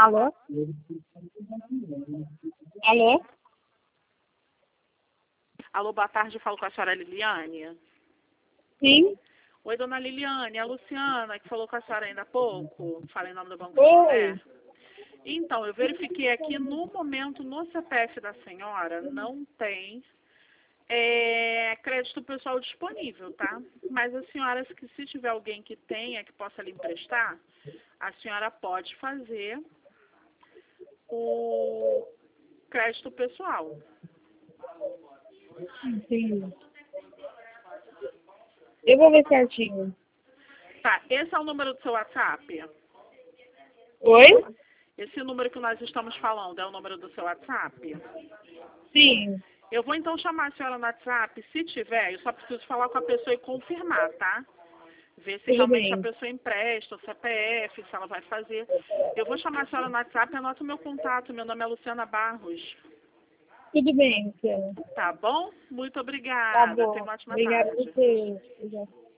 Alô? Alô? Alô, boa tarde, falo com a senhora Liliane. Sim? Oi, dona Liliane, é a Luciana, que falou com a senhora ainda há pouco. Falei em nome do Banco Oi. Santander. Então, eu verifiquei aqui, no momento, no CPF da senhora, não tem crédito pessoal disponível, tá? Mas a senhora, se tiver alguém que tenha, que possa lhe emprestar, a senhora pode fazer o crédito pessoal. Sim. Eu vou ver certinho. Tá, esse é o número do seu WhatsApp? Oi? Esse número que nós estamos falando é o número do seu WhatsApp? Sim. Eu vou então chamar a senhora no WhatsApp. Se tiver, eu só preciso falar com a pessoa e confirmar, tá? Ver se Tudo realmente a bem. pessoa empresta o CPF, se ela vai fazer. Eu vou chamar a senhora no WhatsApp e anoto o meu contato. Meu nome é Luciana Barros. Tudo bem, Luciana. Tá bom? Muito Tá obrigada. Tenha bom. uma ótima Obrigada a tarde. você. Obrigada.